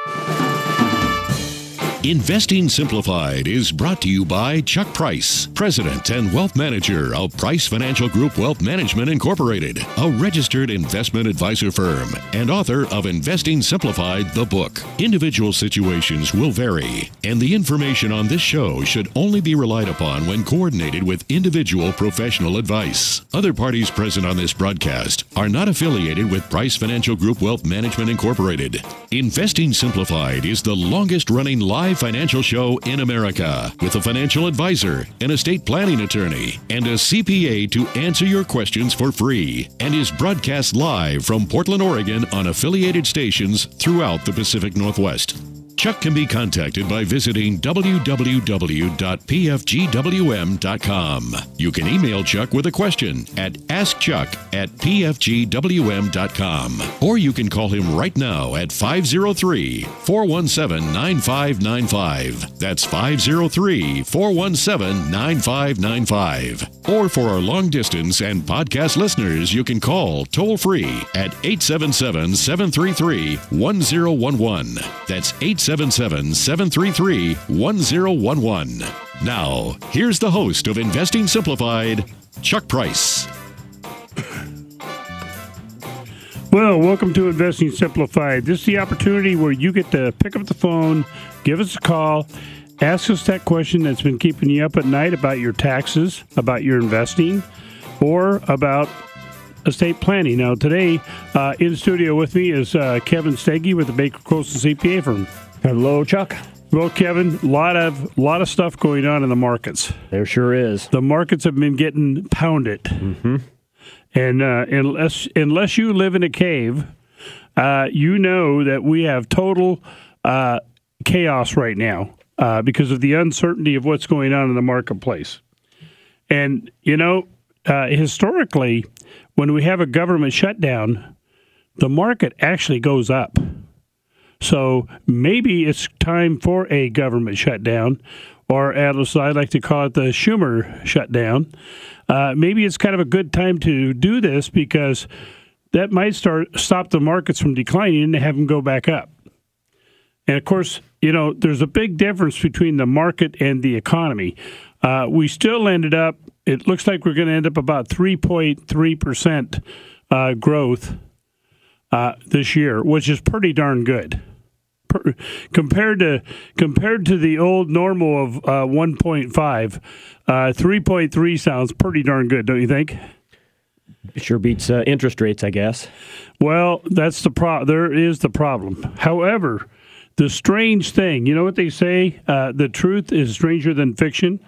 Investing Simplified is brought to you by Chuck Price, President and Wealth Manager of Price Financial Group Wealth Management Incorporated, a registered investment advisor firm, and author of Investing Simplified, the book. Individual situations will vary, and the information on this show should only be relied upon when coordinated with individual professional advice. Other parties present on this broadcast are not affiliated with Price Financial Group Wealth Management Incorporated. Investing Simplified is the longest-running live financial show in America, with a financial advisor, an estate planning attorney, and a CPA to answer your questions for free, and is broadcast live from Portland, Oregon on affiliated stations throughout the Pacific Northwest. Chuck can be contacted by visiting www.pfgwm.com. You can email Chuck with a question at askchuck@pfgwm.com. Or you can call him right now at 503-417-9595. That's 503-417-9595. Or for our long distance and podcast listeners, you can call toll free at 877-733-1011. That's 877-733-1011. Now, here's the host of Investing Simplified, Chuck Price. Well, welcome to Investing Simplified. This is the opportunity where you get to pick up the phone, give us a call, ask us that question that's been keeping you up at night about your taxes, about your investing, or about estate planning. Now, today, in the studio with me is Kevin Steggy with the Baker Colson CPA firm. Hello, Chuck. Well, Kevin, lot of stuff going on in the markets. There sure is. The markets have been getting pounded. Mm-hmm. And unless you live in a cave, you know that we have total chaos right now because of the uncertainty of what's going on in the marketplace. And, you know, historically, when we have a government shutdown, the market actually goes up. So maybe it's time for a government shutdown, or as I like to call it, the Schumer shutdown. Maybe it's kind of a good time to do this because that might stop the markets from declining and have them go back up. And, of course, you know, there's a big difference between the market and the economy. We still ended up, it looks like we're going to end up about 3.3% growth this year, which is pretty darn good. Compared to the old normal of 1.5, 3.3 sounds pretty darn good, don't you think? Sure beats interest rates, I guess. Well, that's there is the problem. However, the strange thing, you know what they say? The truth is stranger than fiction.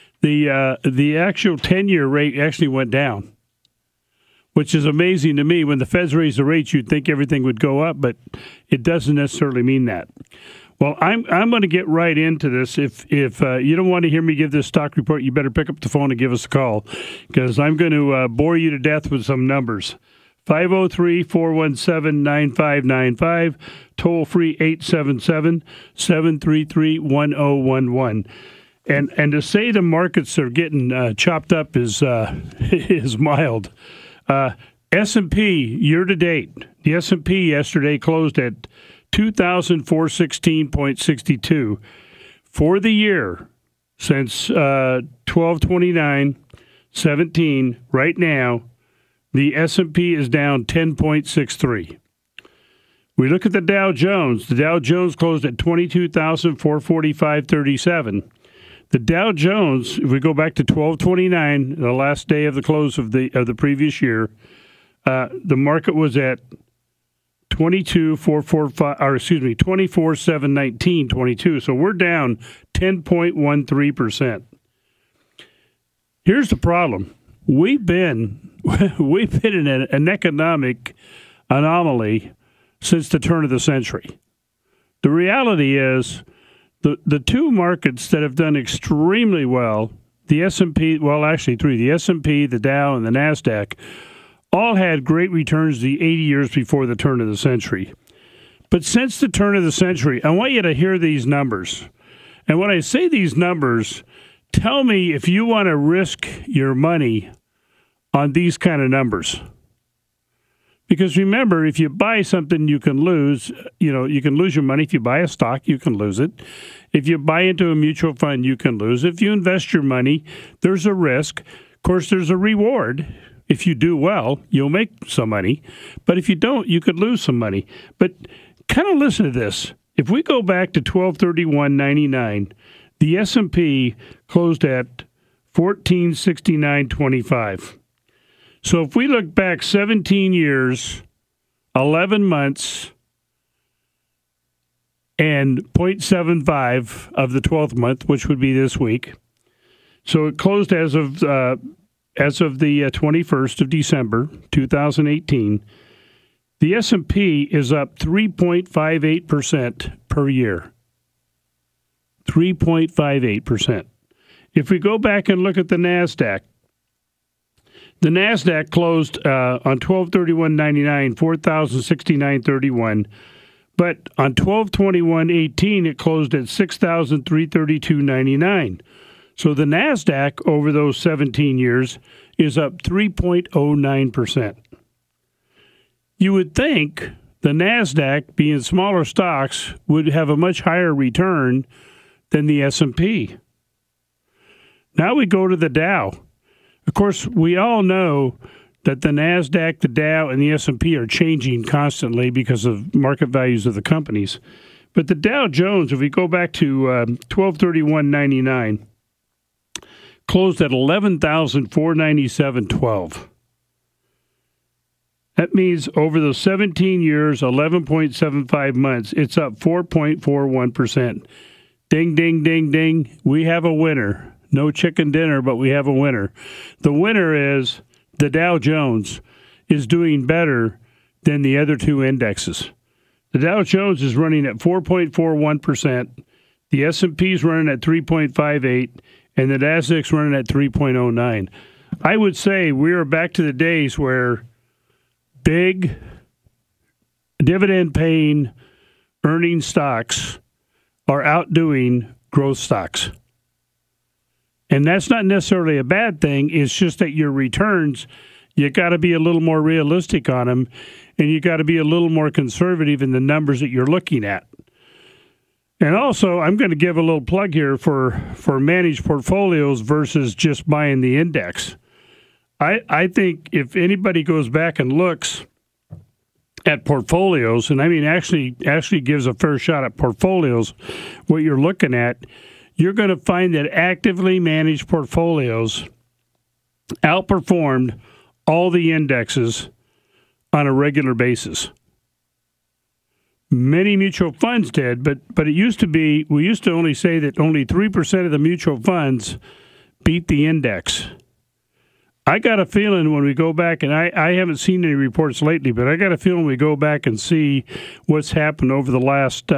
The actual 10-year rate actually went down, which is amazing to me. When the Feds raise the rates, you'd think everything would go up, but it doesn't necessarily mean that. Well, I'm going to get right into this. If you don't want to hear me give this stock report, you better pick up the phone and give us a call, because I'm going to bore you to death with some numbers. 503-417-9595, toll-free 877-733-1011. And to say the markets are getting chopped up is mild. S&P year-to-date, the S&P yesterday closed at 2,416.62. For the year, since 12/29/17, right now, the S&P is down 10.63. We look at the Dow Jones. The Dow Jones closed at 22,445.37. The Dow Jones, if we go back to 12/29, the last day of the close of the previous year, the market was at 24,719.22. So we're down 10.13%. Here's the problem: we've been in an economic anomaly since the turn of the century. The reality is, the two markets that have done extremely well, the S&P, well, actually three, the S&P, the Dow, and the NASDAQ, all had great returns the 80 years before the turn of the century. But since the turn of the century, I want you to hear these numbers. And when I say these numbers, tell me if you want to risk your money on these kind of numbers. Because remember, if you buy something, you can lose. You can lose your money. If you buy a stock, you can lose it. If you buy into a mutual fund, you can lose. If you invest your money, there's a risk. Of course, there's a reward. If you do well, you'll make some money. But if you don't, you could lose some money. But kind of listen to this. If we go back to 12/31/99, the S&P closed at 1469.25. So if we look back 17 years, 11 months, and 0.75 of the 12th month, which would be this week. So it closed as of the 21st of December, 2018. The S&P is up 3.58% per year. 3.58%. If we go back and look at the NASDAQ closed on 12/31/99, 4,069.31. But on 12/21/18, it closed at 6,332.99. So the NASDAQ over those 17 years is up 3.09%. You would think the NASDAQ, being smaller stocks, would have a much higher return than the S&P. Now we go to the Dow. Of course, we all know that the NASDAQ, the Dow, and the S&P are changing constantly because of market values of the companies. But the Dow Jones, if we go back to 12/31/99, closed at 11,497.12. That means over those 17 years, 11.75 months, it's up 4.41%. Ding, ding, ding, ding. We have a winner. No chicken dinner, but we have a winner. The winner is the Dow Jones is doing better than the other two indexes. The Dow Jones is running at 4.41%. The S&P is running at 3.58%, and the Nasdaq's running at 3.09%. I would say we are back to the days where big dividend-paying earning stocks are outdoing growth stocks. And that's not necessarily a bad thing. It's just that your returns, you got to be a little more realistic on them, and you got to be a little more conservative in the numbers that you're looking at. And also, I'm going to give a little plug here for managed portfolios versus just buying the index. I think if anybody goes back and looks at portfolios, and I mean actually gives a fair shot at portfolios, what you're looking at, you're going to find that actively managed portfolios outperformed all the indexes on a regular basis. Many mutual funds did, but it used to be, we used to only say that only 3% of the mutual funds beat the index. I got a feeling when we go back, and I haven't seen any reports lately, but I got a feeling we go back and see what's happened over the last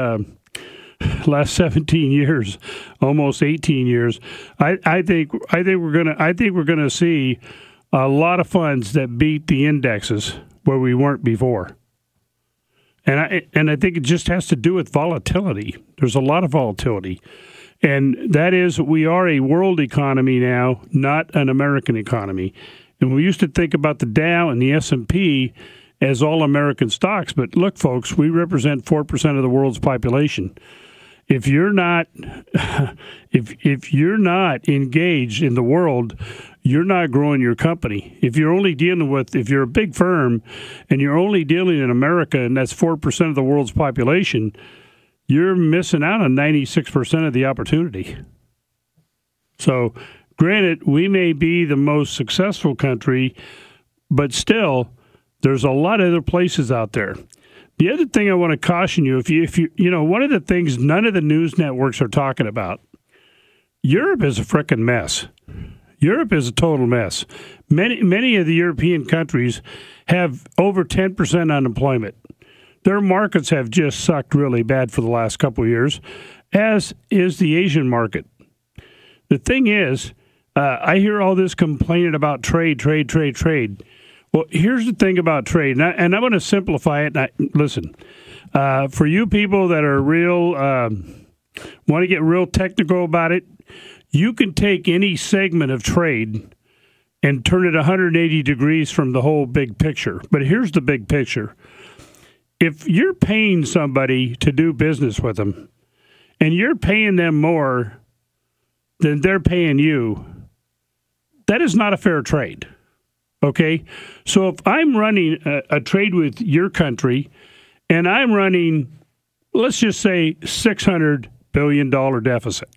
17 years, almost 18 years. I think we're gonna see a lot of funds that beat the indexes where we weren't before. And I think it just has to do with volatility. There's a lot of volatility. And that is, we are a world economy now, not an American economy. And we used to think about the Dow and the S&P as all American stocks. But look, folks, we represent 4% of the world's population. If you're not if you're not engaged in the world, you're not growing your company. If you're a big firm and you're only dealing in America, and that's 4% of the world's population, you're missing out on 96% of the opportunity. So, granted, we may be the most successful country, but still, there's a lot of other places out there. The other thing I want to caution you, if you one of the things none of the news networks are talking about, Europe is a frickin' mess. Europe is a total mess. Many of the European countries have over 10% unemployment. Their markets have just sucked really bad for the last couple of years, as is the Asian market. The thing is, I hear all this complaining about trade. Well, here's the thing about trade, and I'm going to simplify it. Listen, for you people that are real, want to get real technical about it, you can take any segment of trade and turn it 180 degrees from the whole big picture. But here's the big picture. If you're paying somebody to do business with them, and you're paying them more than they're paying you, that is not a fair trade. Okay? So if I'm running a trade with your country, and I'm running, let's just say, $600 billion deficit.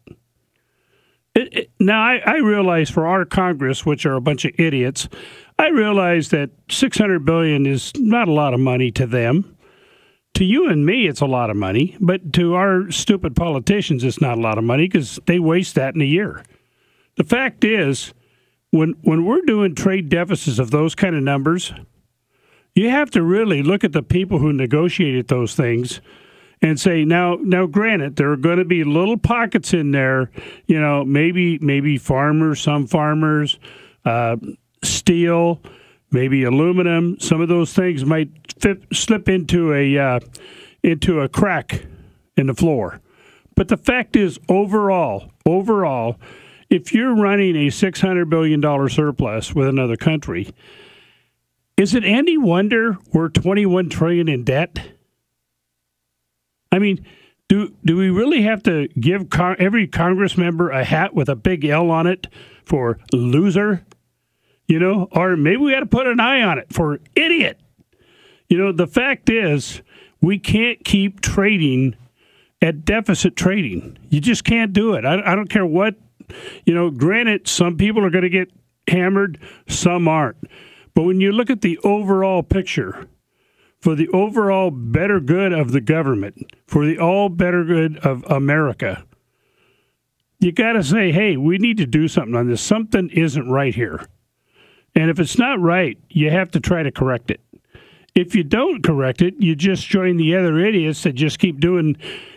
Now, I realize for our Congress, which are a bunch of idiots, I realize that $600 billion is not a lot of money to them. To you and me, it's a lot of money, but to our stupid politicians, it's not a lot of money because they waste that in a year. The fact is, when we're doing trade deficits of those kind of numbers, you have to really look at the people who negotiated those things and say, now, granted, there are going to be little pockets in there, maybe farmers, some farmers, steel, maybe aluminum. Some of those things might slip into a crack in the floor. But the fact is, overall, if you're running a $600 billion surplus with another country, is it any wonder we're $21 trillion in debt? I mean, do we really have to give every Congress member a hat with a big L on it for loser? Or maybe we got to put an I on it for idiot. The fact is, we can't keep trading at deficit trading. You just can't do it. I don't care what, granted, some people are going to get hammered, some aren't. But when you look at the overall picture, for the overall better good of the government, for the all better good of America, you got to say, hey, we need to do something on this. Something isn't right here. And if it's not right, you have to try to correct it. If you don't correct it, you just join the other idiots that just keep doing,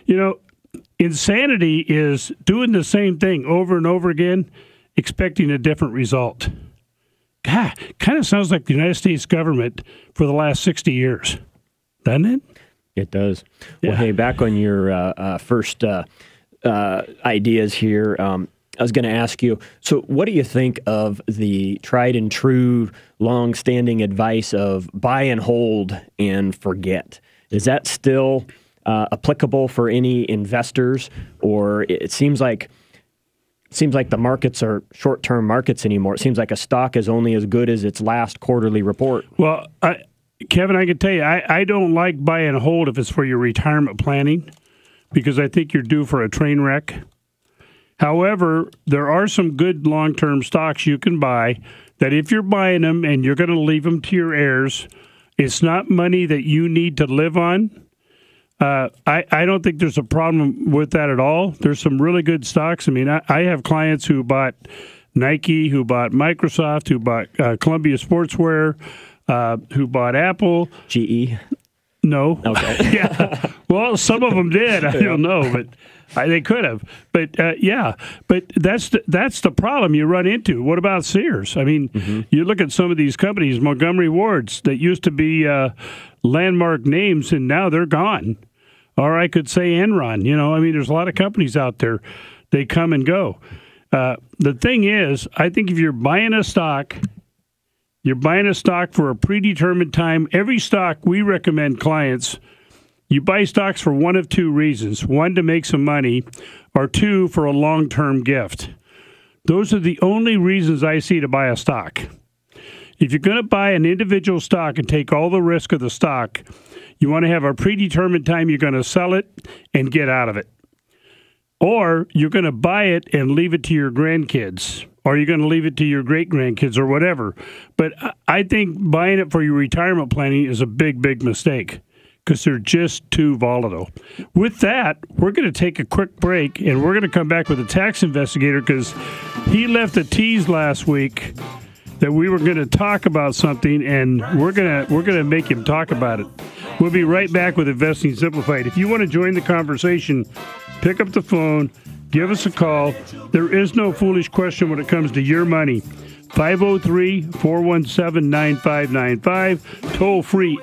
insanity is doing the same thing over and over again, expecting a different result. God, kind of sounds like the United States government for the last 60 years, doesn't it? It does. Yeah. Well, hey, back on your first ideas here, I was going to ask you, so what do you think of the tried and true, long-standing advice of buy and hold and forget? Is that still applicable for any investors, or it seems like the markets are short-term markets anymore? It seems like a stock is only as good as its last quarterly report. Well, Kevin, I can tell you, I don't like buy and hold if it's for your retirement planning, because I think you're due for a train wreck. However, there are some good long-term stocks you can buy that if you're buying them and you're going to leave them to your heirs, it's not money that you need to live on. I don't think there's a problem with that at all. There's some really good stocks. I mean, I have clients who bought Nike, who bought Microsoft, who bought Columbia Sportswear, who bought Apple. GE? No. Okay. Yeah. Well, some of them did. I don't know, but they could have. But but that's the problem you run into. What about Sears? I mean, you look at some of these companies, Montgomery Wards, that used to be landmark names, and now they're gone. Or I could say Enron. There's a lot of companies out there. They come and go. The thing is, I think if you're buying a stock, you're buying a stock for a predetermined time. Every stock we recommend clients, you buy stocks for one of two reasons. One, to make some money, or two, for a long-term gift. Those are the only reasons I see to buy a stock. If you're going to buy an individual stock and take all the risk of the stock, you want to have a predetermined time you're going to sell it and get out of it. Or you're going to buy it and leave it to your grandkids, or you're going to leave it to your great-grandkids or whatever. But I think buying it for your retirement planning is a big, big mistake because they're just too volatile. With that, we're going to take a quick break, and we're going to come back with a tax investigator because he left a tease last week that we were going to talk about something, and we're going to make him talk about it. We'll be right back with Investing Simplified. If you want to join the conversation, pick up the phone, give us a call. There is no foolish question when it comes to your money. 503-417-9595, toll free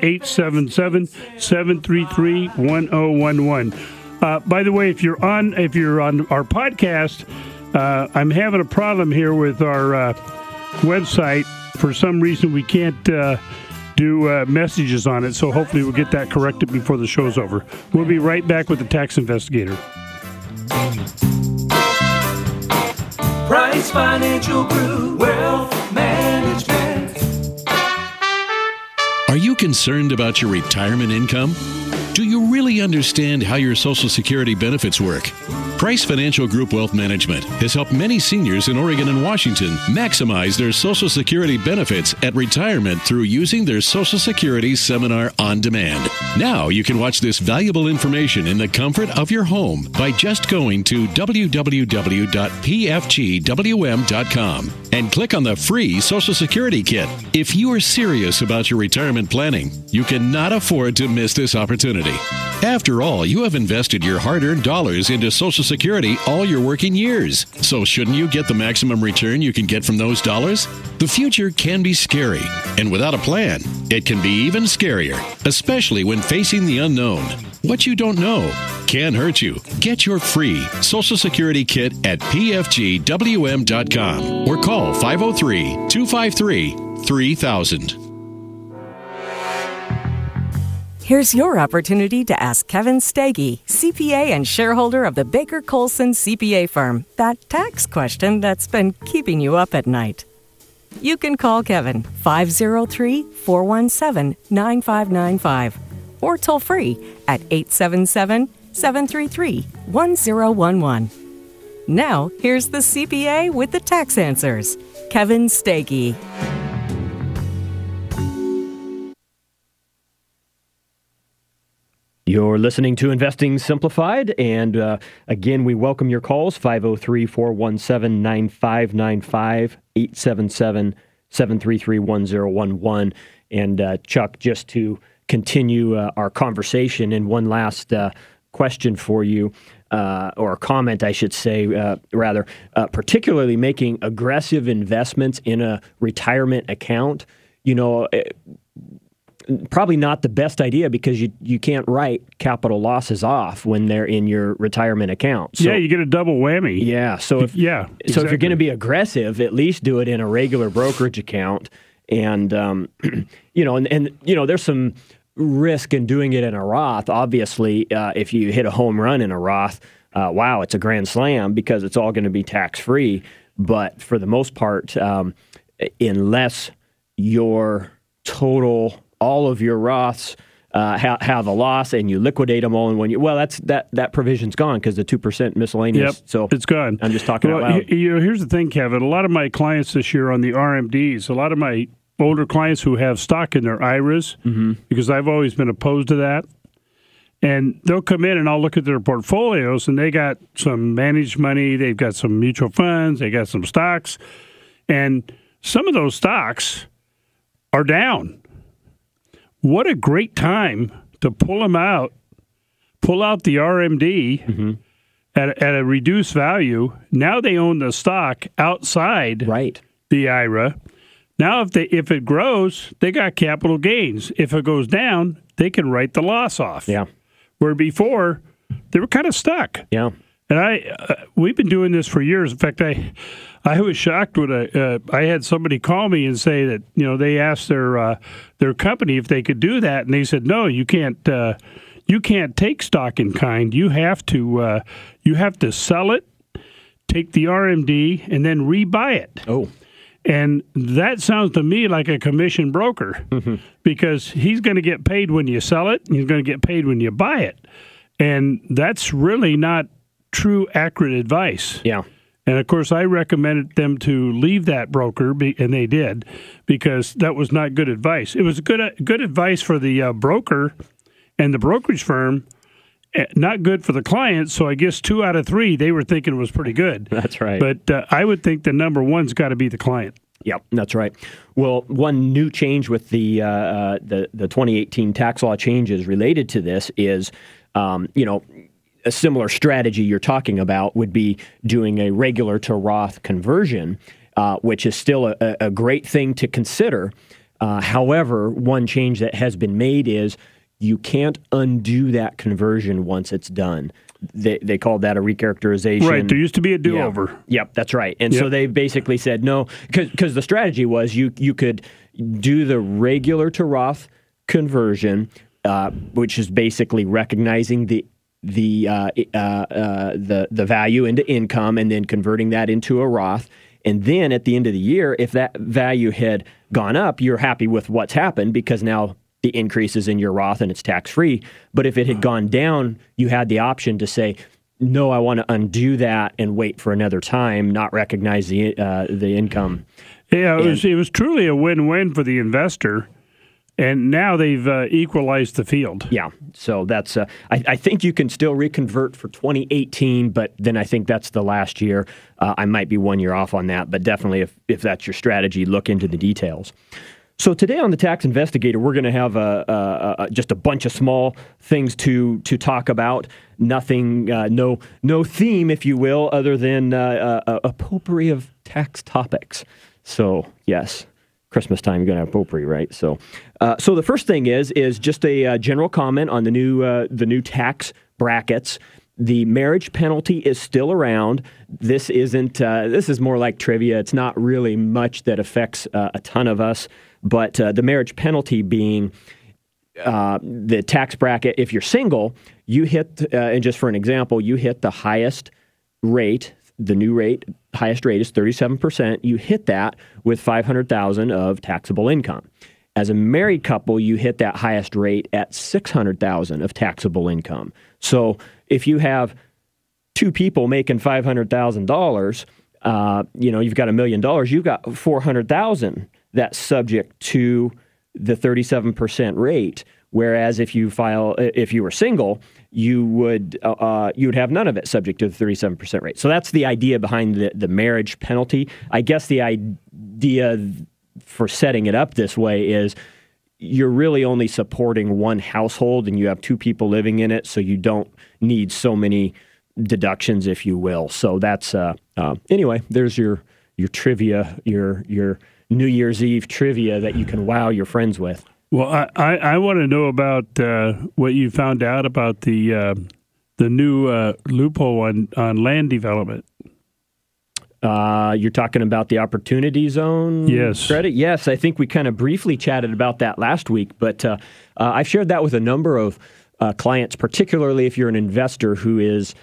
877-733-1011. By the way, if you're on our podcast, I'm having a problem here with our website, for some reason, we can't do messages on it, so hopefully we'll get that corrected before the show's over. We'll be right back with the tax investigator. Price Financial Group, Wealth Management. Are you concerned about your retirement income? Do you really understand how your Social Security benefits work? Price Financial Group Wealth Management has helped many seniors in Oregon and Washington maximize their Social Security benefits at retirement through using their Social Security Seminar on demand. Now you can watch this valuable information in the comfort of your home by just going to www.pfgwm.com and click on the free Social Security Kit. If you are serious about your retirement planning, you cannot afford to miss this opportunity. After all, you have invested your hard-earned dollars into Social Security all your working years. So shouldn't you get the maximum return you can get from those dollars? The future can be scary, and without a plan, it can be even scarier, especially when facing the unknown. What you don't know can hurt you. Get your free Social Security Kit at pfgwm.com or call 503-253-3000. Here's your opportunity to ask Kevin Steggy, CPA and shareholder of the Baker Colson CPA firm, that tax question that's been keeping you up at night. You can call Kevin 503-417-9595 or toll free at 877-733-1011. Now, here's the CPA with the tax answers, Kevin Steggy. You're listening to Investing Simplified, and again, we welcome your calls, 503-417-9595, 877-733-1011. And Chuck, just to continue our conversation, and one last question for you, or a comment, I should say, rather, particularly making aggressive investments in a retirement account, probably not the best idea because you can't write capital losses off when they're in your retirement account. So, yeah, you get a double whammy. Yeah. So if you're going to be aggressive, at least do it in a regular brokerage account. And there's some risk in doing it in a Roth. Obviously, if you hit a home run in a Roth, it's a grand slam because it's all going to be tax free. But for the most part, unless your all of your Roths have a loss and you liquidate them all in 1 year, that provision's gone because the 2% miscellaneous. Yep, so it's gone. I'm just talking out loud. Here's the thing, Kevin. A lot of my clients this year on the RMDs, a lot of my older clients who have stock in their IRAs, because I've always been opposed to that, and they'll come in and I'll look at their portfolios and they got some managed money, they've got some mutual funds, they got some stocks, and some of those stocks are down. What a great time to pull out the RMD at a reduced value. Now they own the stock outside the IRA. Now if it grows, they got capital gains. If it goes down, they can write the loss off. Yeah. Where before, they were kind of stuck. Yeah. And we've been doing this for years. In fact, I was shocked when I had somebody call me and say that they asked their company if they could do that, and they said no, you can't take stock in kind. You have to sell it, take the RMD, and then rebuy it. Oh. And that sounds to me like a commission broker because he's going to get paid when you sell it, and he's going to get paid when you buy it, and that's really not true, accurate advice. Yeah. And, of course, I recommended them to leave that broker, and they did, because that was not good advice. It was good advice for the broker and the brokerage firm, not good for the client. So I guess 2 out of 3, they were thinking it was pretty good. That's right. But I would think the number one's got to be the client. Yep, that's right. Well, one new change with the 2018 tax law changes related to this is, a similar strategy you're talking about would be doing a regular to Roth conversion, which is still a great thing to consider. However, one change that has been made is you can't undo that conversion once it's done. They called that a recharacterization. Right. There used to be a do-over. Yeah. Yep, that's right. And so they basically said no, because the strategy was you could do the regular to Roth conversion, which is basically recognizing the value into income and then converting that into a Roth. And then at the end of the year, if that value had gone up, you're happy with what's happened because now the increase is in your Roth and it's tax-free. But if it had gone down, you had the option to say, no, I want to undo that and wait for another time, not recognize the income. Yeah, it was truly a win-win for the investor. And now they've equalized the field. Yeah, so that's I think you can still reconvert for 2018, but then I think that's the last year. I might be 1 year off on that, but definitely if that's your strategy, look into the details. So today on the Tax Investigator, we're going to have just a bunch of small things to talk about. Nothing, no theme, if you will, other than a potpourri of tax topics. So yes. Christmas time, you're going to have potpourri, right? So the first thing is just a general comment on the new tax brackets. The marriage penalty is still around. This isn't. This is more like trivia. It's not really much that affects a ton of us. But the marriage penalty being the tax bracket. If you're single, you hit. And just for an example, you hit the highest rate. The new rate, highest rate is 37%. You hit that with $500,000 of taxable income. As a married couple, you hit that highest rate at $600,000 of taxable income. So if you have two people making $500,000, you've got $1 million. You've got $400,000 that's subject to the 37% rate. Whereas if you were single, you would have none of it subject to the 37% rate. So that's the idea behind the marriage penalty. I guess the idea for setting it up this way is you're really only supporting one household and you have two people living in it, so you don't need so many deductions, if you will. So that's anyway. There's your trivia, your New Year's Eve trivia that you can wow your friends with. Well, I want to know about what you found out about the new loophole on land development. You're talking about the Opportunity Zone credit? Yes, I think we kind of briefly chatted about that last week, but I've shared that with a number of clients, particularly if you're an investor who is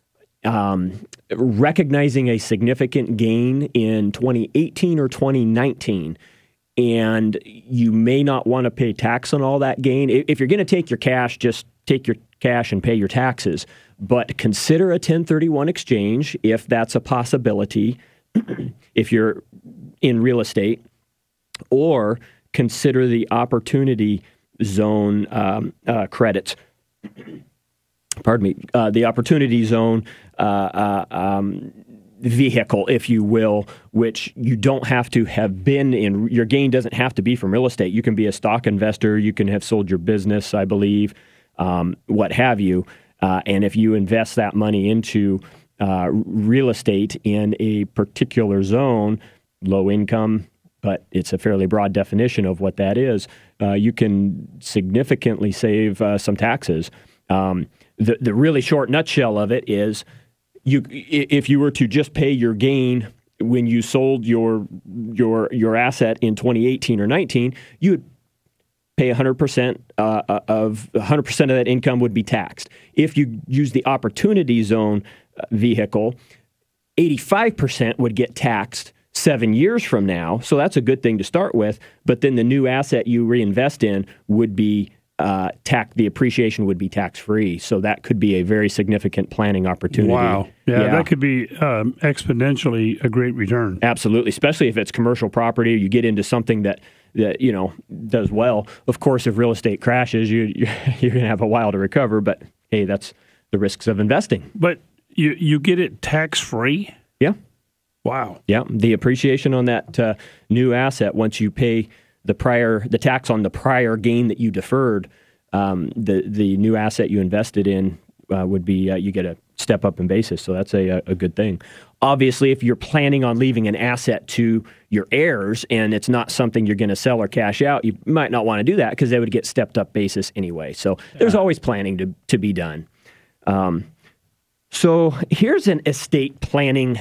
recognizing a significant gain in 2018 or 2019. And you may not want to pay tax on all that gain. If you're going to take your cash, just take your cash and pay your taxes. But consider a 1031 exchange if that's a possibility, if you're in real estate, or consider the Opportunity Zone credits. Pardon me, the Opportunity Zone vehicle, if you will, which you don't have to have been in. Your gain doesn't have to be from real estate. You can be a stock investor. You can have sold your business, I believe, what have you. And if you invest that money into real estate in a particular zone, low income, but it's a fairly broad definition of what that is, you can significantly save some taxes. The really short nutshell of it is, if you were to just pay your gain when you sold your asset in 2018 or 19, you would pay 100% of 100% of that income would be taxed. If you use the Opportunity Zone vehicle, 85% would get taxed 7 years from now. So that's a good thing to start with. But then the new asset you reinvest in would be the appreciation would be tax-free. So that could be a very significant planning opportunity. Wow. Yeah, that could be exponentially a great return. Absolutely, especially if it's commercial property. You get into something that does well. Of course, if real estate crashes, you're going to have a while to recover. But hey, that's the risks of investing. But you get it tax-free? Yeah. Wow. Yeah, the appreciation on that new asset, once you pay the tax on the prior gain that you deferred, the new asset you invested in would be you get a step up in basis. So that's a good thing. Obviously, if you're planning on leaving an asset to your heirs and it's not something you're going to sell or cash out, you might not want to do that because they would get stepped up basis anyway. So there's always planning to be done. So here's an estate planning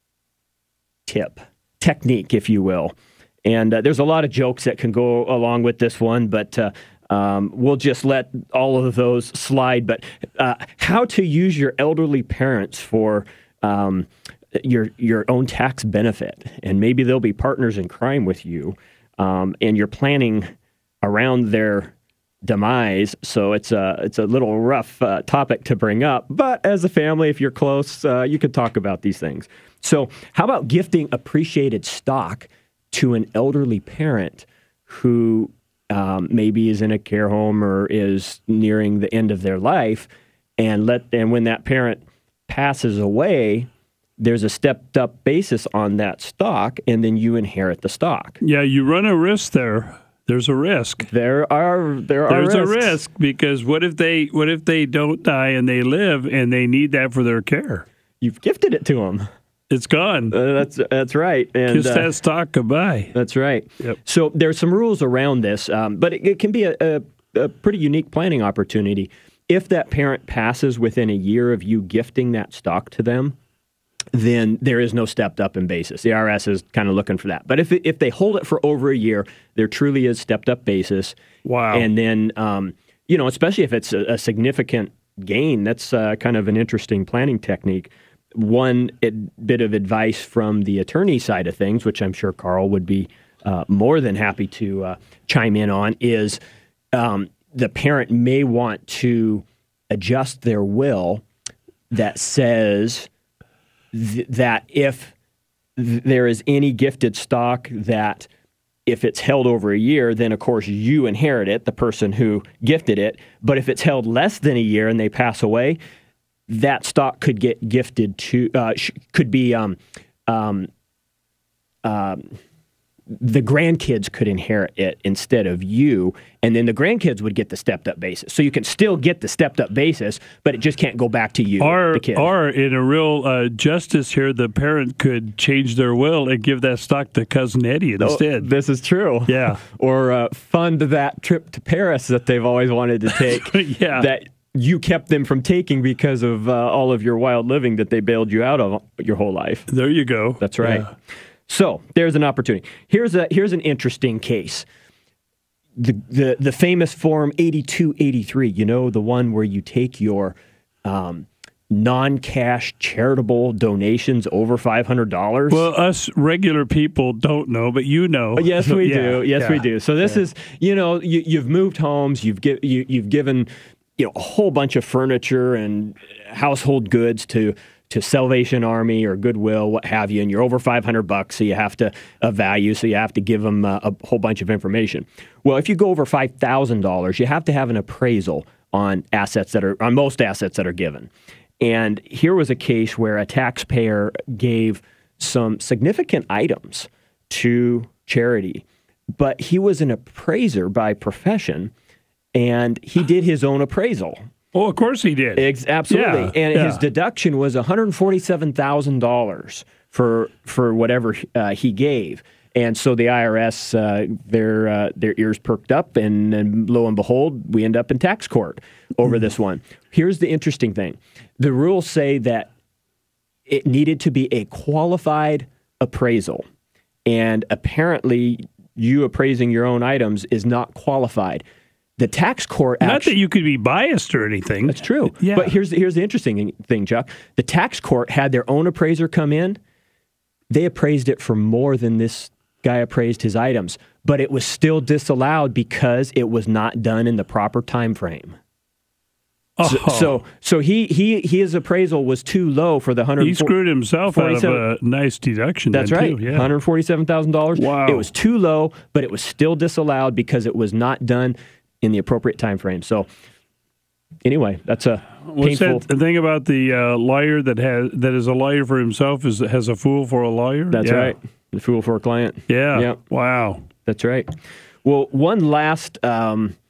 technique, if you will. And there's a lot of jokes that can go along with this one, but we'll just let all of those slide. But how to use your elderly parents for your own tax benefit, and maybe they'll be partners in crime with you, and you're planning around their demise. So it's a little rough topic to bring up, but as a family, if you're close, you could talk about these things. So how about gifting appreciated stock to an elderly parent who maybe is in a care home or is nearing the end of their life, and when that parent passes away, there's a stepped up basis on that stock, and then you inherit the stock. Yeah, you run a risk there. There's a risk. There's risks. A risk, because what if they don't die and they live and they need that for their care? You've gifted it to them. It's gone. That's right. And just that stock goodbye. That's right. Yep. So there's some rules around this, but it can be a pretty unique planning opportunity. If that parent passes within a year of you gifting that stock to them, then there is no stepped up in basis. The IRS is kind of looking for that. But if they hold it for over a year, there truly is stepped up basis. Wow. And then, especially if it's a significant gain, that's kind of an interesting planning technique. One bit of advice from the attorney side of things, which I'm sure Carl would be more than happy to chime in on, is the parent may want to adjust their will that says that if there is any gifted stock that if it's held over a year, then of course you inherit it, the person who gifted it. But if it's held less than a year and they pass away, that stock could get gifted to, could be, the grandkids could inherit it instead of you, and then the grandkids would get the stepped up basis. So you can still get the stepped up basis, but it just can't go back to you, the kid. Or in a real justice here, the parent could change their will and give that stock to Cousin Eddie instead. Oh, this is true. Yeah. Or fund that trip to Paris that they've always wanted to take. Yeah. That you kept them from taking because of all of your wild living that they bailed you out of your whole life. There you go. That's right. Yeah. So there's an opportunity. Here's an interesting case. The famous Form 8283, the one where you take your non-cash charitable donations over $500. Well, us regular people don't know, but you know. Yes, we do. Yes, we do. So this is, you've moved homes, you've given a whole bunch of furniture and household goods to Salvation Army or Goodwill, what have you, and you're over $500, so you have to value, so you have to give them a whole bunch of information. Well, if you go over $5,000, you have to have an appraisal on most assets that are given. And here was a case where a taxpayer gave some significant items to charity, but he was an appraiser by profession, and he did his own appraisal. Oh, of course he did. Absolutely. Yeah, and his deduction was $147,000 for whatever he gave. And so the IRS, their ears perked up, and lo and behold, we end up in tax court over this one. Here's the interesting thing. The rules say that it needed to be a qualified appraisal. And apparently, you appraising your own items is not qualified. The tax court not that you could be biased or anything. That's true. Yeah. But here's the interesting thing, Chuck. The tax court had their own appraiser come in. They appraised it for more than this guy appraised his items, but it was still disallowed because it was not done in the proper time frame. Oh. So his appraisal was too low for the $147,000. He screwed himself out of a nice deduction. That's right. Too. Yeah. $147,000. Wow. It was too low, but it was still disallowed because it was not done in the appropriate time frame. So anyway, that's a painful. What's that thing about the lawyer that is a lawyer for himself has a fool for a lawyer? That's right. The fool for a client. Yeah. Yep. Wow. That's right. Well, one last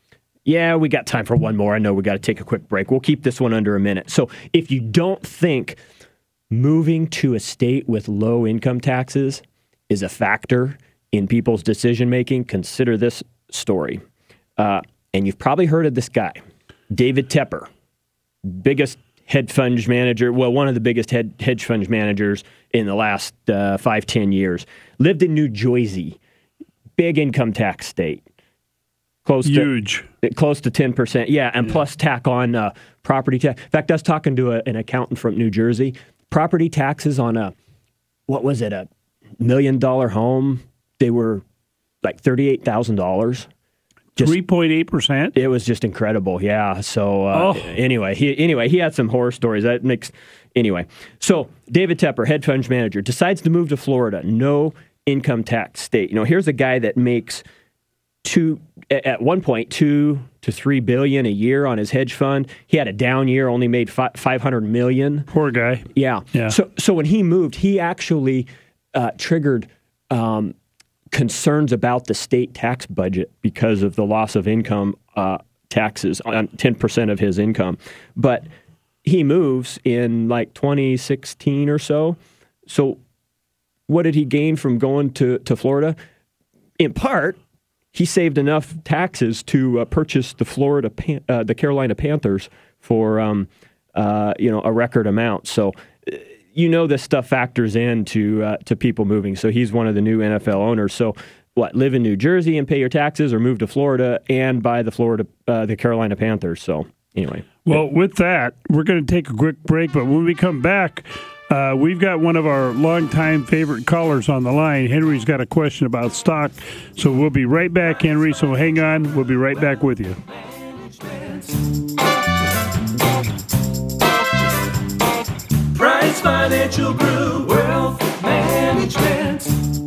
Yeah, we got time for one more. I know we got to take a quick break. We'll keep this one under a minute. So if you don't think moving to a state with low income taxes is a factor in people's decision making, consider this story. And you've probably heard of this guy, David Tepper, biggest hedge fund manager, well, one of the biggest hedge fund managers in the last 5-10 years. Lived in New Jersey, big income tax state. Close to 10%. Yeah, and plus tack on property tax. In fact, I was talking to an accountant from New Jersey. Property taxes on a $1 million home, they were like $38,000. 3.8%. It was just incredible. Yeah. So anyway, he had some horror stories. So David Tepper, hedge fund manager, decides to move to Florida, no income tax state. Here's a guy that makes at one point $2 to $3 billion a year on his hedge fund. He had a down year, only made $500 million. Poor guy. Yeah. So when he moved, he actually triggered concerns about the state tax budget because of the loss of income taxes on 10% of his income. But he moves in like 2016 or so. So what did he gain from going to Florida? In part, he saved enough taxes to purchase the Carolina Panthers for a record amount. So this stuff factors into to people moving. So he's one of the new NFL owners. So live in New Jersey and pay your taxes, or move to Florida and buy the Carolina Panthers. So anyway. Well, with that, we're going to take a quick break. But when we come back, we've got one of our longtime favorite callers on the line. Henry's got a question about stock. So we'll be right back, Henry. So hang on. We'll be right back with you. Price Financial Group, Wealth Management.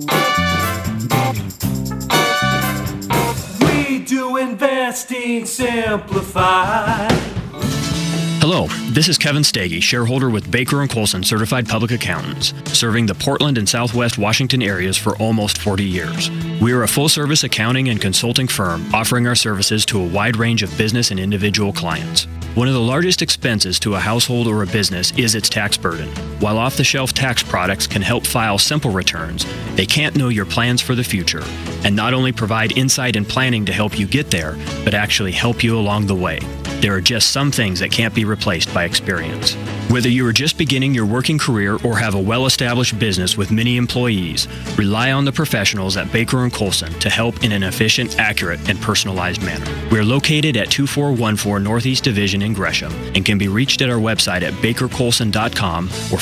We do investing simplified. Hello, this is Kevin Stagey, shareholder with Baker & Colson Certified Public Accountants, serving the Portland and Southwest Washington areas for almost 40 years. We are a full-service accounting and consulting firm offering our services to a wide range of business and individual clients. One of the largest expenses to a household or a business is its tax burden. While off-the-shelf tax products can help file simple returns, they can't know your plans for the future and not only provide insight and planning to help you get there, but actually help you along the way. There are just some things that can't be replaced by experience. Whether you are just beginning your working career or have a well-established business with many employees, rely on the professionals at Baker & Colson to help in an efficient, accurate, and personalized manner. We're located at 2414 Northeast Division in Gresham and can be reached at our website at bakercolson.com or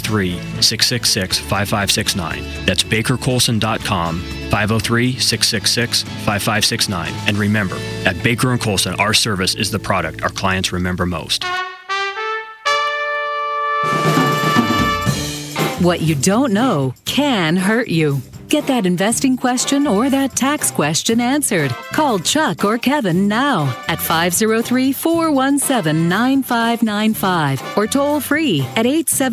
503-666-5569. That's bakercolson.com, 503-666-5569. And remember, at Baker & Colson, our service is the product our clients remember most. What you don't know can hurt you. Get that investing question or that tax question answered. Call Chuck or Kevin now at 503-417-9595 or toll free at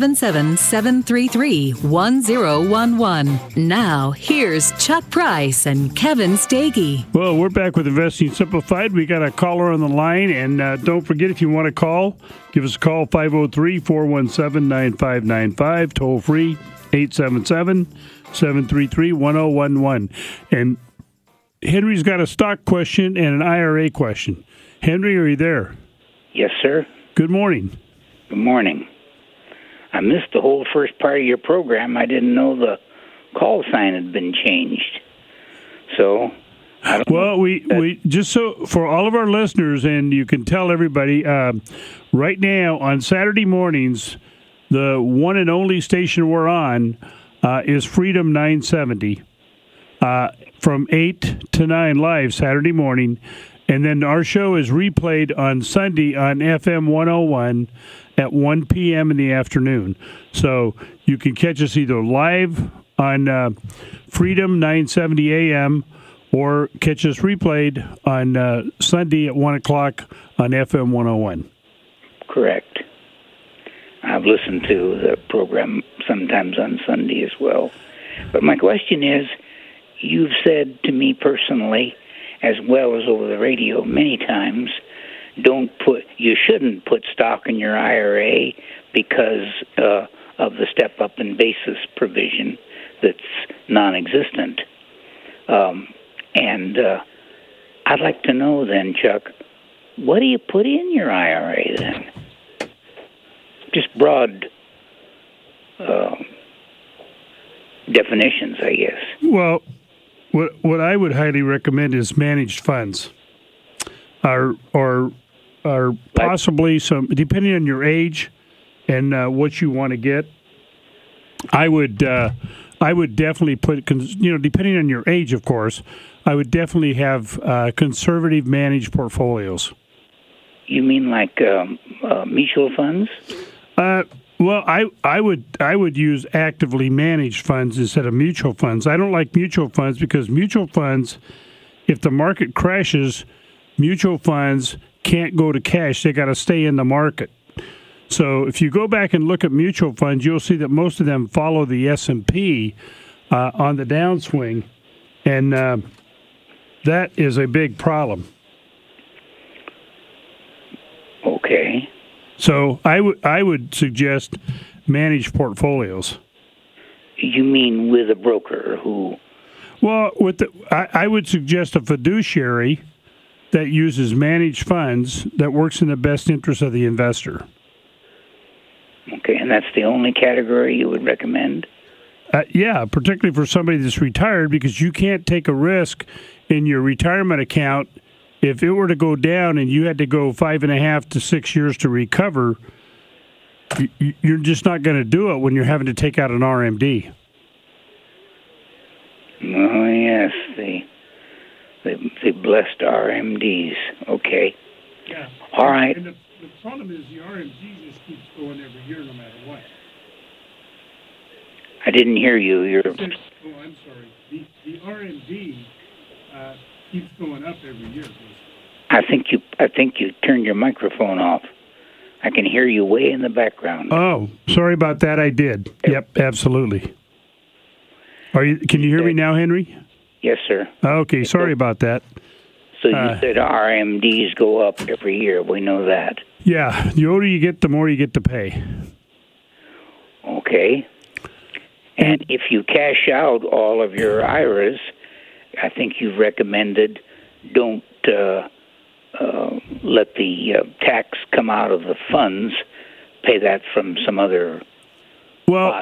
877-733-1011. Now, here's Chuck Price and Kevin Stagey. Well, we're back with Investing Simplified. We got a caller on the line, and don't forget, if you want to call, give us a call, 503-417-9595, toll free, 877-733-1011. And Henry's got a stock question and an IRA question. Henry, are you there? Yes, sir. Good morning. Good morning. I missed the whole first part of your program. I didn't know the call sign had been changed. So, we just so for all of our listeners, and you can tell everybody, right now on Saturday mornings, the one and only station we're on is Freedom 970 from 8 to 9 live Saturday morning. And then our show is replayed on Sunday on FM 101 at 1 p.m. in the afternoon. So you can catch us either live on Freedom 970 a.m. or catch us replayed on Sunday at 1 o'clock on FM 101. Correct. I've listened to the program sometimes on Sunday as well. But my question is, you've said to me personally, as well as over the radio many times, you shouldn't put stock in your IRA because of the step-up in basis provision that's non-existent. And I'd like to know then, Chuck, what do you put in your IRA then? Just broad definitions, I guess. Well, what I would highly recommend is managed funds, or possibly some, depending on your age and what you want to get. I would definitely put, depending on your age, of course, I would definitely have conservative managed portfolios. You mean like mutual funds? Well, I would use actively managed funds instead of mutual funds. I don't like mutual funds because mutual funds, if the market crashes, mutual funds can't go to cash. They got to stay in the market. So if you go back and look at mutual funds, you'll see that most of them follow the S&P on the downswing, and that is a big problem. Okay. So I would suggest managed portfolios. You mean with a broker who? Well, I would suggest a fiduciary that uses managed funds that works in the best interest of the investor. Okay, and that's the only category you would recommend? Yeah, particularly for somebody that's retired, because you can't take a risk in your retirement account. If it were to go down and you had to go 5.5 to 6 years to recover, you're just not going to do it when you're having to take out an RMD. Oh, yes, the blessed RMDs. Okay. Yeah. All right. And the problem is the RMD just keeps going every year no matter what. I didn't hear you. Oh, I'm sorry. The RMD keeps going up every year. I think you turned your microphone off. I can hear you way in the background. Oh, sorry about that. I did. Yep, absolutely. Can you hear me now, Henry? Yes, sir. Okay, sorry about that. So you said RMDs go up every year. We know that. Yeah, the older you get, the more you get to pay. Okay. And if you cash out all of your IRAs, I think you've recommended don't let the tax come out of the funds. Pay that from some other. Well,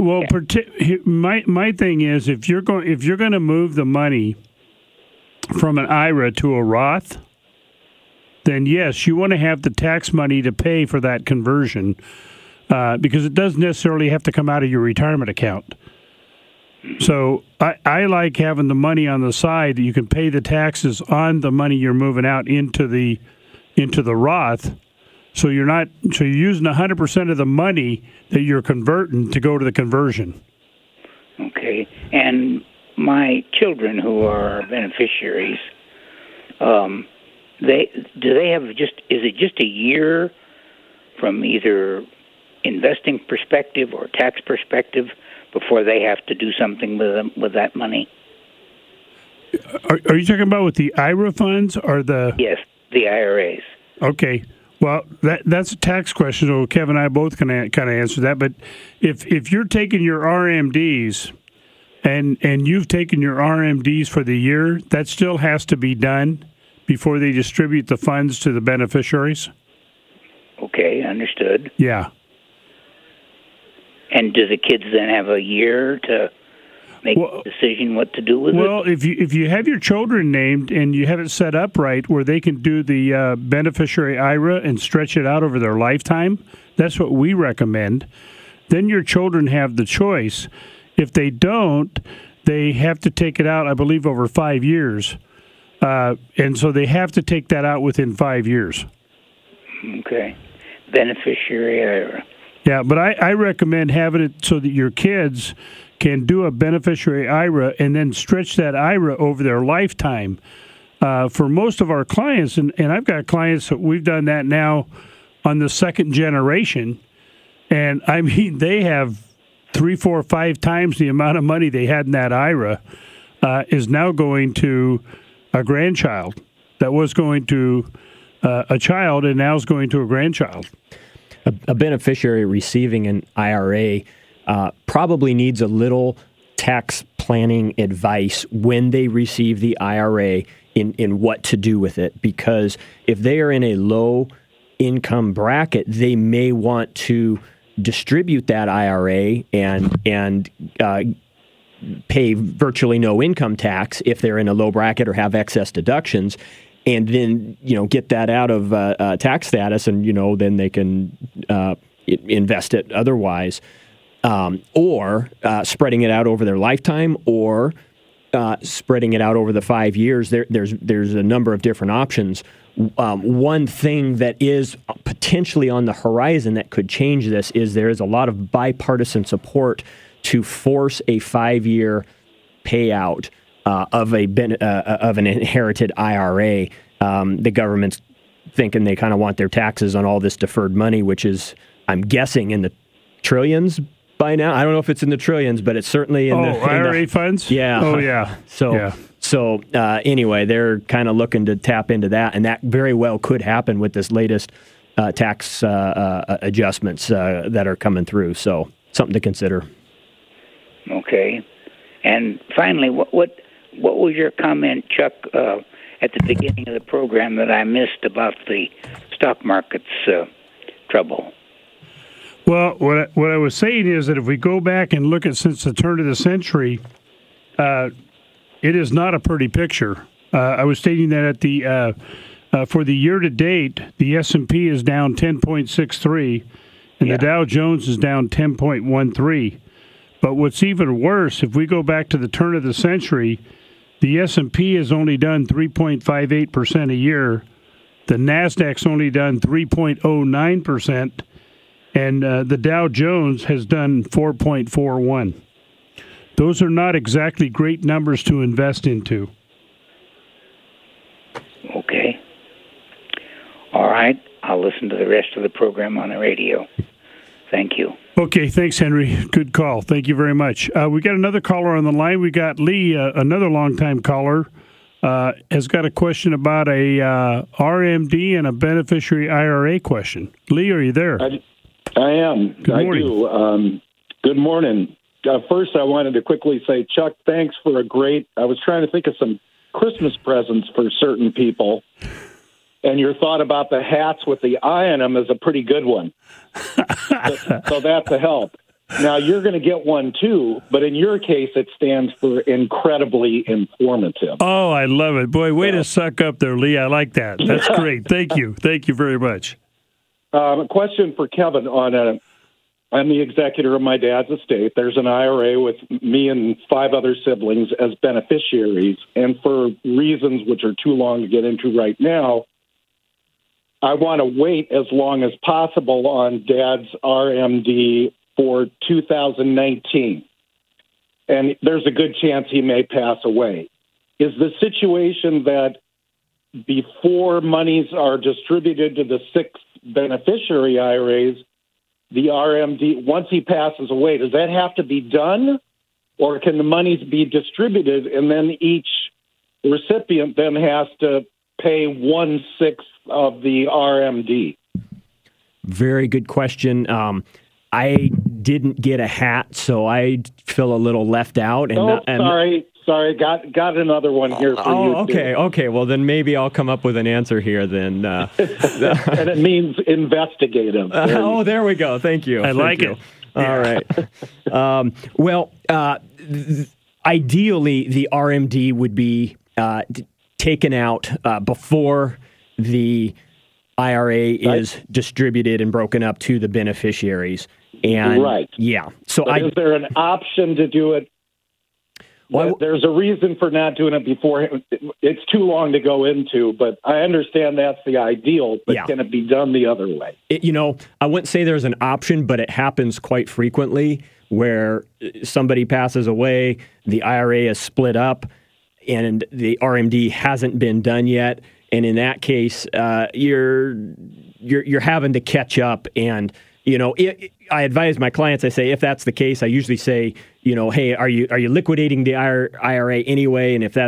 my thing is if you're going to move the money from an IRA to a Roth, then yes, you want to have the tax money to pay for that conversion because it doesn't necessarily have to come out of your retirement account. So I like having the money on the side that you can pay the taxes on the money you're moving out into the Roth. So you're using 100% of the money that you're converting to go to the conversion. Okay. And my children who are beneficiaries, is it just a year from either investing perspective or tax perspective before they have to do something with that money? Are you talking about with the IRA funds or the? Yes, the IRAs. Okay. Well, that's a tax question, so Kevin and I both can kind of answer that. But if you're taking your RMDs and you've taken your RMDs for the year, that still has to be done before they distribute the funds to the beneficiaries. Okay, understood. Yeah. And do the kids then have a year to make a decision what to do with it? Well, if you have your children named and you have it set up right where they can do the beneficiary IRA and stretch it out over their lifetime, that's what we recommend. Then your children have the choice. If they don't, they have to take it out, I believe, over 5 years. And so they have to take that out within 5 years. Okay. Beneficiary IRA. Yeah, but I recommend having it so that your kids can do a beneficiary IRA and then stretch that IRA over their lifetime. For most of our clients, and I've got clients that we've done that now on the second generation, and I mean they have 3, 4, 5 times the amount of money they had in that IRA is now going to a grandchild that was going to a child and now is going to a grandchild. A beneficiary receiving an IRA probably needs a little tax planning advice when they receive the IRA in what to do with it, because if they are in a low income bracket, they may want to distribute that IRA and pay virtually no income tax if they're in a low bracket or have excess deductions, and then get that out of tax status, and then they can invest it otherwise, or spreading it out over their lifetime, or spreading it out over the 5 years. There's a number of different options. One thing that is potentially on the horizon that could change this is there is a lot of bipartisan support to force a 5-year payout of an inherited IRA. The government's thinking they kind of want their taxes on all this deferred money, which is, I'm guessing, in the trillions by now. I don't know if it's in the trillions, but it's certainly in the IRA funds. Yeah. Oh yeah. So anyway, they're kind of looking to tap into that, and that very well could happen with this latest tax adjustments that are coming through. So something to consider. Okay. And finally, what was your comment, Chuck, at the beginning of the program that I missed about the stock market's trouble? Well, what I was saying is that if we go back and look at since the turn of the century, it is not a pretty picture. I was stating that at the for the year to date, the S&P is down 10.63, and the Dow Jones is down 10.13. But what's even worse, if we go back to the turn of the century, the S&P has only done 3.58% a year. The Nasdaq's only done 3.09%. And the Dow Jones has done 4.41. Those are not exactly great numbers to invest into. Okay. All right. I'll listen to the rest of the program on the radio. Thank you. Okay, thanks, Henry. Good call. Thank you very much. We got another caller on the line. We got Lee, another longtime caller, has got a question about a RMD and a beneficiary IRA question. Lee, are you there? I am. Good morning. I do. Good morning. First, I wanted to quickly say, Chuck, thanks for I was trying to think of some Christmas presents for certain people, and your thought about the hats with the eye on them is a pretty good one. So that's a help. Now, you're going to get one, too, but in your case, it stands for incredibly informative. Oh, I love it. Boy, way to suck up there, Lee. I like that. That's great. Thank you. Thank you very much. A question for Kevin I'm the executor of my dad's estate. There's an IRA with me and 5 other siblings as beneficiaries, and for reasons which are too long to get into right now, I want to wait as long as possible on Dad's RMD for 2019. And there's a good chance he may pass away. Is the situation that before monies are distributed to the 6 beneficiary IRAs, the RMD, once he passes away, does that have to be done? Or can the monies be distributed and then each recipient then has to pay 1/6 of the RMD? Very good question. I didn't get a hat, so I feel a little left out. Sorry. Got another one here for you. Okay. Well, then maybe I'll come up with an answer here. Then, and it means investigative. There we go. Thank you. I like it. All right. Ideally, the RMD would be taken out before the IRA is distributed and broken up to the beneficiaries. And right. Yeah. So is there an option to do it? Well, there's a reason for not doing it before. It's too long to go into, but I understand that's the ideal, but can it be done the other way? I wouldn't say there's an option, but it happens quite frequently where somebody passes away, the IRA is split up, and the RMD hasn't been done yet. And in that case, you're having to catch up. And I advise my clients. I say, if that's the case, I usually say, hey, are you liquidating the IRA anyway? And if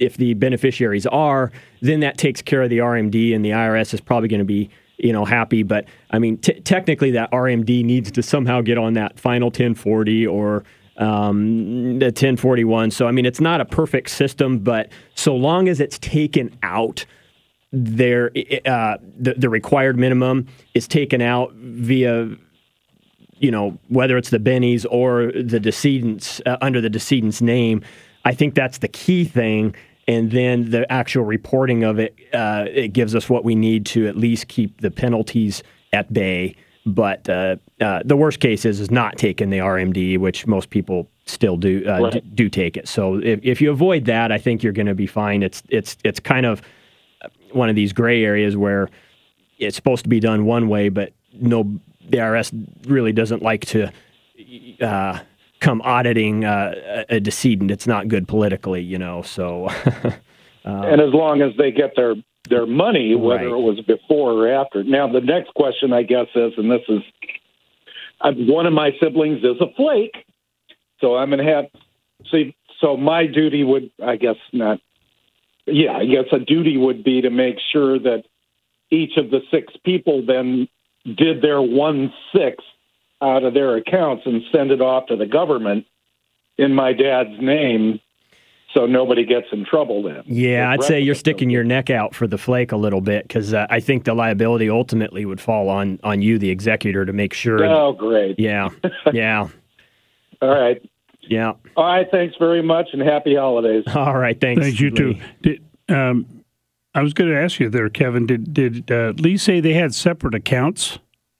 if the beneficiaries are, then that takes care of the RMD, and the IRS is probably going to be happy. But I mean, technically, that RMD needs to somehow get on that final 1040 or the 1041. So I mean, it's not a perfect system, but so long as it's taken out, the required minimum is taken out via, whether it's the bennies or the decedents under the decedent's name. I think that's the key thing. And then the actual reporting of it, it gives us what we need to at least keep the penalties at bay. But the worst case is not taking the RMD, which most people still do do take it. So if you avoid that, I think you're going to be fine. It's kind of one of these gray areas where it's supposed to be done one way, but the IRS really doesn't like to come auditing a decedent. It's not good politically, So, and as long as they get their money, whether it was before or after. Now, the next question, I guess, is, and this is, one of my siblings is a flake, so I'm going to have So my duty would, I guess a duty would be to make sure that each of the 6 people then did their 1/6 out of their accounts and send it off to the government in my dad's name, so nobody gets in trouble then. Yeah, I'd say you're sticking your neck out for the flake a little bit, because I think the liability ultimately would fall on you, the executor, to make sure. Oh, great. Yeah, yeah. All right. Yeah. All right, thanks very much, and happy holidays. All right, thanks. Thanks, you too. I was going to ask you there, Kevin, did Lee say they had separate accounts?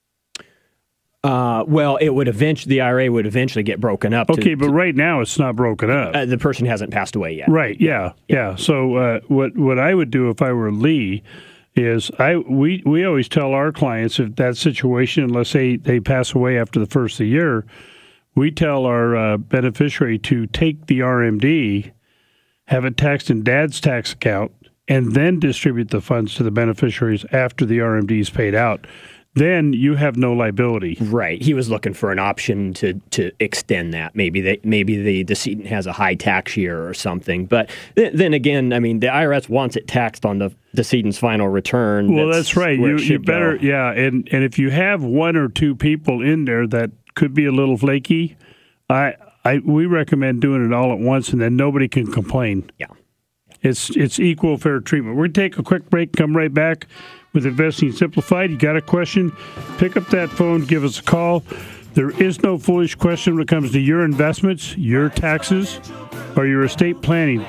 Well, the IRA would eventually get broken up. Okay, but right now it's not broken up. The person hasn't passed away yet. Right, yeah. So what I would do if I were Lee is we always tell our clients, if that situation, let's say they pass away after the first of the year, we tell our beneficiary to take the RMD, have it taxed in dad's tax account, and then distribute the funds to the beneficiaries after the RMD is paid out. Then you have no liability. Right. He was looking for an option to extend that. Maybe the decedent has a high tax year or something. But then again, I mean, the IRS wants it taxed on the decedent's final return. Well, that's right. You better, and if you have 1 or 2 people in there that could be a little flaky, we recommend doing it all at once, and then nobody can complain. Yeah. It's equal fair treatment. We're going to take a quick break, come right back with Investing Simplified. You got a question? Pick up that phone, give us a call. There is no foolish question when it comes to your investments, your taxes, or your estate planning.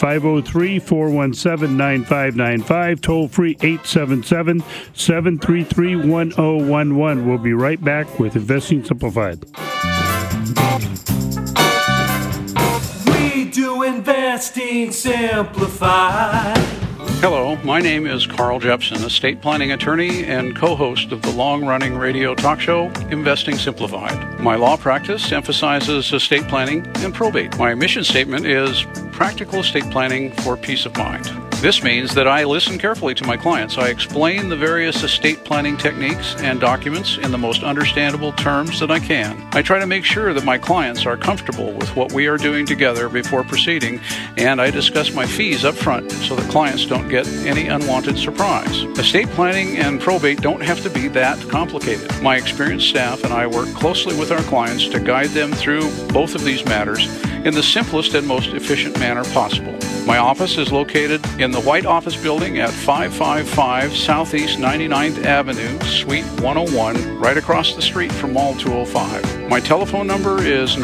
503-417-9595, toll free 877-733-1011. We'll be right back with Investing Simplified. We do Investing Simplified. Hello, my name is Carl Jepson, estate planning attorney and co-host of the long-running radio talk show, Investing Simplified. My law practice emphasizes estate planning and probate. My mission statement is practical estate planning for peace of mind. This means that I listen carefully to my clients. I explain the various estate planning techniques and documents in the most understandable terms that I can. I try to make sure that my clients are comfortable with what we are doing together before proceeding, and I discuss my fees up front so that clients don't get any unwanted surprise. Estate planning and probate don't have to be that complicated. My experienced staff and I work closely with our clients to guide them through both of these matters in the simplest and most efficient manner possible. My office is located in the White Office Building at 555 Southeast 99th Avenue, Suite 101, right across the street from Mall 205. My telephone number is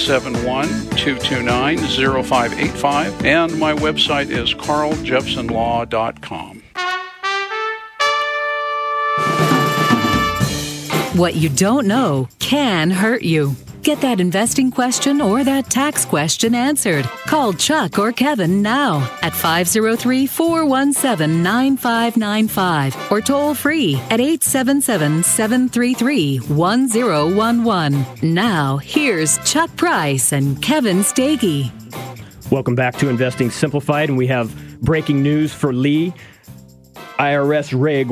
971-229-0585, and my website is carljepsonlaw.com. What you don't know can hurt you. Get that investing question or that tax question answered. Call Chuck or Kevin now at 503-417-9595 or toll free at 877-733-1011. Now, here's Chuck Price and Kevin Stagey. Welcome back to Investing Simplified, and we have breaking news for Lee. IRS Reg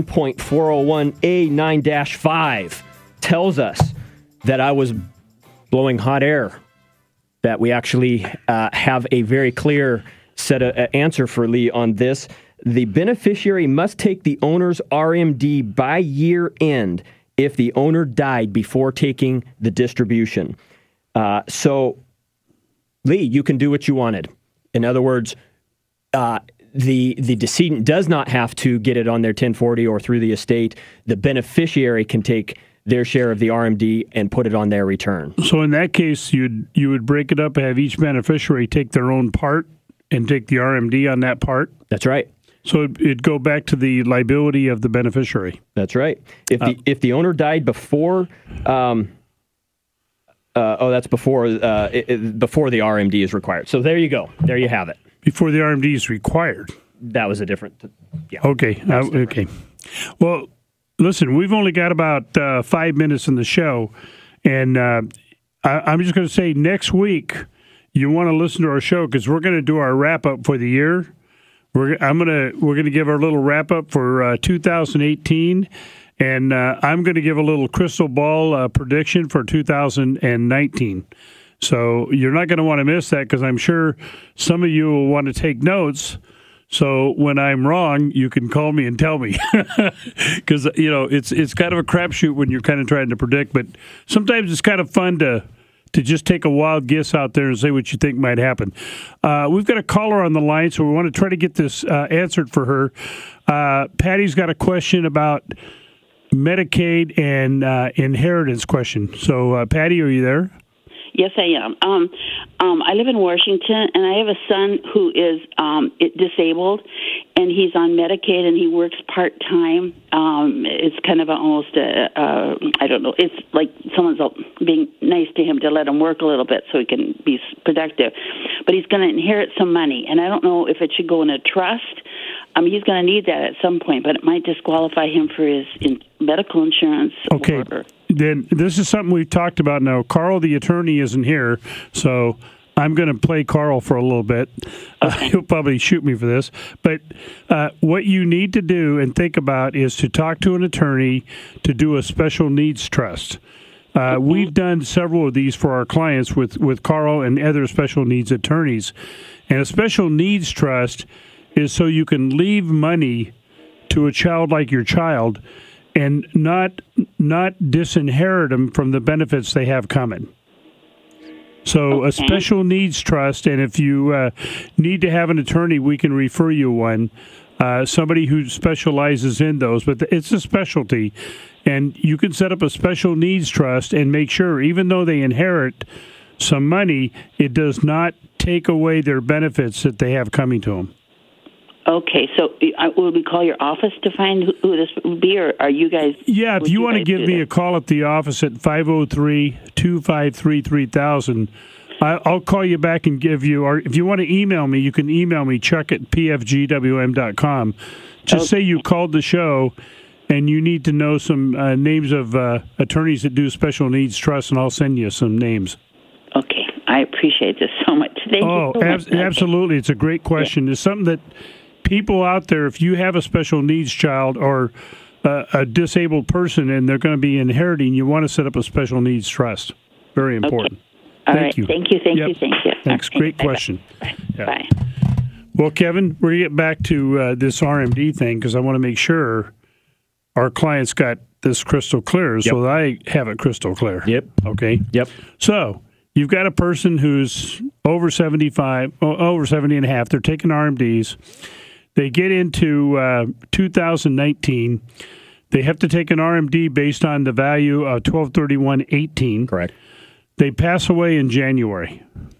1.401A9-5 tells us that I was blowing hot air, that we actually have a very clear set an answer for Lee on this. The beneficiary must take the owner's RMD by year end if the owner died before taking the distribution. So, Lee, you can do what you wanted. In other words, the decedent does not have to get it on their 1040 or through the estate. The beneficiary can take their share of the RMD and put it on their return. So in that case, you would break it up and have each beneficiary take their own part and take the RMD on that part? That's right. So it'd go back to the liability of the beneficiary. That's right. If the owner died before, that's before before the RMD is required. So there you go. There you have it. Before the RMD is required. That was a different. Yeah. Okay. Okay. Well, listen, we've only got about 5 minutes in the show, and I'm just going to say next week you want to listen to our show because we're going to do our wrap up for the year. We're going to give our little wrap up for 2018, and I'm going to give a little crystal ball prediction for 2019. So you're not going to want to miss that because I'm sure some of you will want to take notes. So when I'm wrong, you can call me and tell me because it's kind of a crapshoot when you're kind of trying to predict. But sometimes it's kind of fun to just take a wild guess out there and say what you think might happen. We've got a caller on the line, so we want to try to get this answered for her. Patty's got a question about Medicaid and inheritance question. So, Patty, are you there? Yes, I am. I live in Washington, and I have a son who is disabled, and he's on Medicaid, and he works part-time. It's kind of almost I don't know. It's like someone's being nice to him to let him work a little bit so he can be productive. But he's going to inherit some money, and I don't know if it should go in a trust. He's going to need that at some point, but it might disqualify him for his medical insurance. Okay. Then this is something we've talked about now. Carl, the attorney, isn't here, so I'm going to play Carl for a little bit. He'll probably shoot me for this. But what you need to do and think about is to talk to an attorney to do a special needs trust. We've done several of these for our clients with Carl and other special needs attorneys. And a special needs trust is so you can leave money to a child like your child and not disinherit them from the benefits they have coming. So a special needs trust, and if you need to have an attorney, we can refer you one, somebody who specializes in those. But it's a specialty, and you can set up a special needs trust and make sure, even though they inherit some money, it does not take away their benefits that they have coming to them. Okay, so will we call your office to find who this would be, or are you guys... Yeah, if you want to give me a call at the office at 503-253-3000, I'll call you back and give you... Or if you want to email me, you can email me, chuck@pfgwm.com. Just say you called the show and you need to know some names of attorneys that do special needs trusts, and I'll send you some names. Okay, I appreciate this so much. Thank you so much. Absolutely. It's a great question. It's something that... people out there, if you have a special needs child or a disabled person and they're going to be inheriting, you want to set up a special needs trust. Very important. Okay. Thank you. Thank you. Thanks. Okay. Great question. Bye. Yeah. Bye. Well, Kevin, we're going to get back to this RMD thing because I want to make sure our clients got this crystal clear so that I have it crystal clear. Yep. Okay? Yep. So you've got a person who's over 75, over 70 and a half. They're taking RMDs. They get into 2019. They have to take an RMD based on the value of 12/31/18. Correct. They pass away in January.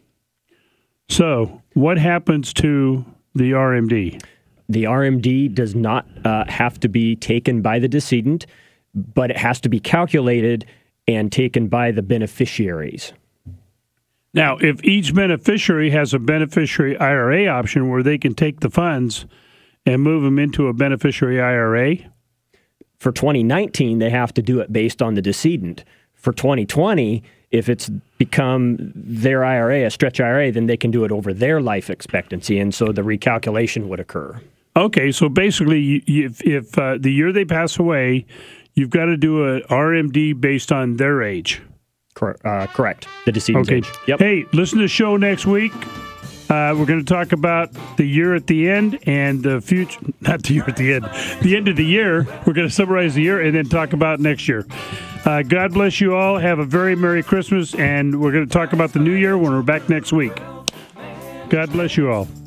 So what happens to the RMD? The RMD does not have to be taken by the decedent, but it has to be calculated and taken by the beneficiaries. Now, if each beneficiary has a beneficiary IRA option where they can take the funds and move them into a beneficiary IRA? For 2019, they have to do it based on the decedent. For 2020, if it's become their IRA, a stretch IRA, then they can do it over their life expectancy, and so the recalculation would occur. Okay, so basically, if the year they pass away, you've got to do an RMD based on their age. Correct. The decedent's age. Yep. Hey, listen to the show next week. We're going to talk about the year at the end and the future. Not the year at the end. The end of the year. We're going to summarize the year and then talk about next year. God bless you all. Have a very Merry Christmas, and we're going to talk about the new year when we're back next week. God bless you all.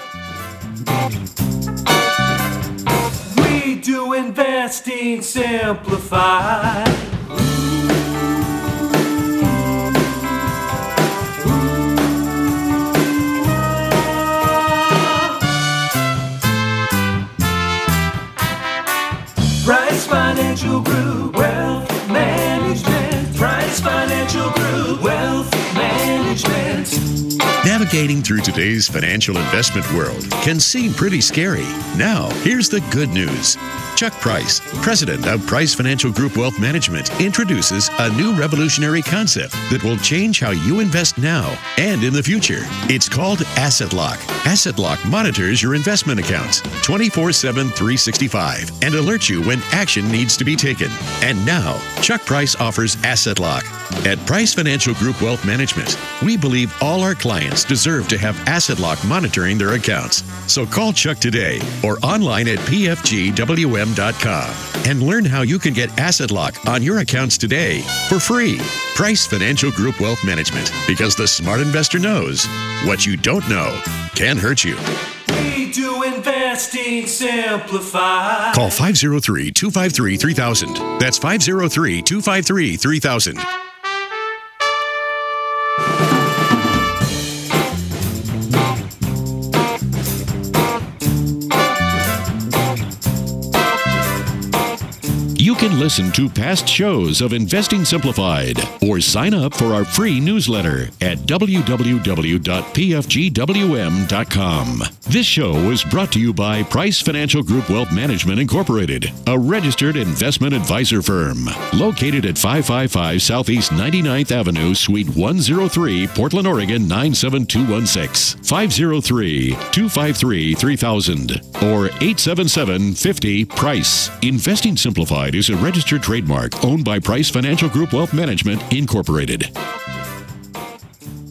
We do investing simplified. Price Financial Group, Wealth Management. Price Financial Group, Wealth Management. Navigating through today's financial investment world can seem pretty scary. Now, here's the good news. Chuck Price, president of Price Financial Group Wealth Management, introduces a new revolutionary concept that will change how you invest now and in the future. It's called Asset Lock. Asset Lock monitors your investment accounts 24/7, 365 and alerts you when action needs to be taken. And now, Chuck Price offers Asset Lock. At Price Financial Group Wealth Management, we believe all our clients deserve to have Asset Lock monitoring their accounts. So call Chuck today or online at pfgwm.com and learn how you can get Asset Lock on your accounts today for free. Price Financial Group Wealth Management, because the smart investor knows what you don't know can hurt you. We do investing simplified. Call 503-253-3000. That's 503-253-3000. You can listen to past shows of Investing Simplified or sign up for our free newsletter at www.pfgwm.com. This show is brought to you by Price Financial Group Wealth Management Incorporated, a registered investment advisor firm located at 555 Southeast 99th Avenue, Suite 103, Portland, Oregon 97216, 503-253-3000 or 877-50-PRICE. Investing Simplified is a registered trademark owned by Price Financial Group Wealth Management Incorporated.